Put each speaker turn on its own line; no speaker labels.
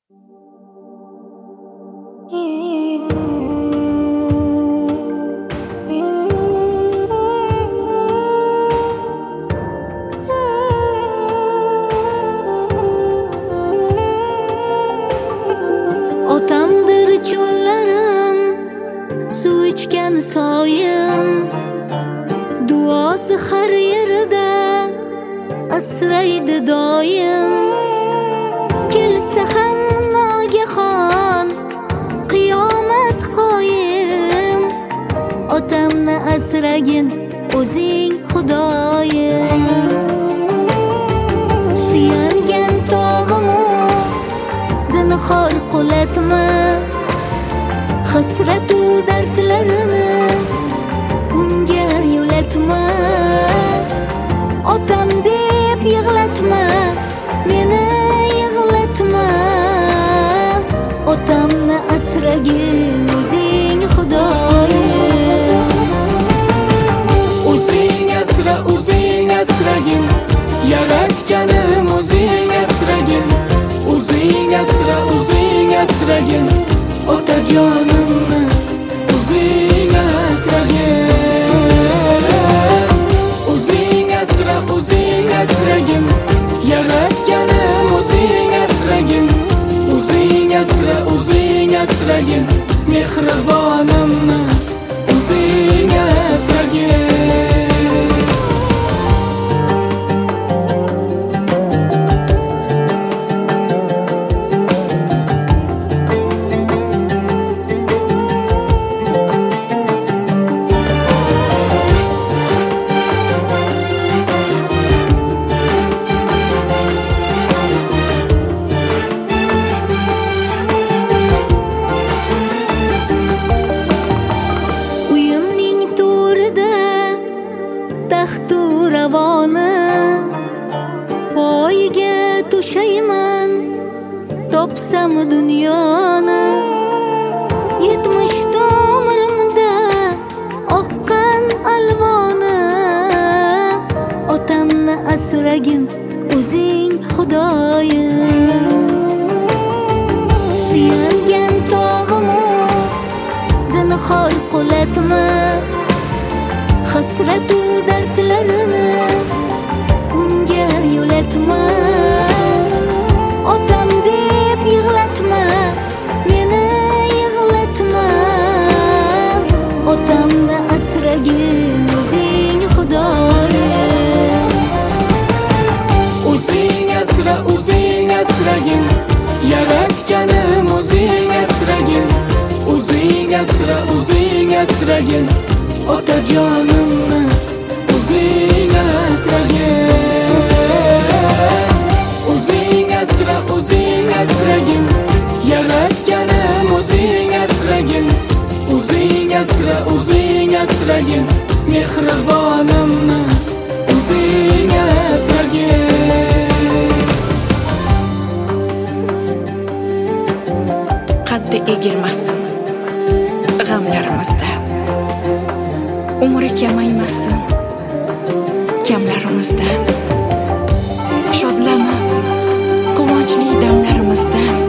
Otamdir cho'llarim, suv ichgan soyim, duosi har yerda asraydi doim. Kelsa ham nogahon qiyomat qoyim, otamni asragin o'zing Xudoyim. Suyangan tog'im zinhor qulatma, hasratu dardlarini unga yo'latma. Otam deb yig'latma, meni yig'latma. Otamni asragin o'zing Xudoyim.
O'zing asra, o'zing asragin, yaratganim o'zing asragin. O'zing asra, o'zing asragin, otajonimni o'zing asragin. O'zing asra, o'zing asragin, yaratganim o'zing asragin. O'zing asra, o'zing asragin, mehribonimni o'zing asragin.
Taxtu ravoni poyiga to'shayman, topsam dunyoni. 70 tomirimda oqqan alvoni, otamni asragin o'zing Xudoyim. Suyangan tog'im zinhor qulatma, hasratu dardlarini unga yo'latma. Otam deb yig'latma, meni yig'latma. Otamni asragin o'zing Xudoyim.
O'zing asra, o'zing asragin, yaratganim o'zing asragin. O'zing asra, o'zing asragin, otajonimni o'zing asragin. O'zing asra, o'zing asragin, yaratganim o'zing asragin. O'zing asra, o'zing asragin, mehribonimni o'zing asragin.
Qaddi egilmasin g'amlarimizda, umri kamaymasin kamlarimizdan. Shodlanib quvonchli damlarimizdan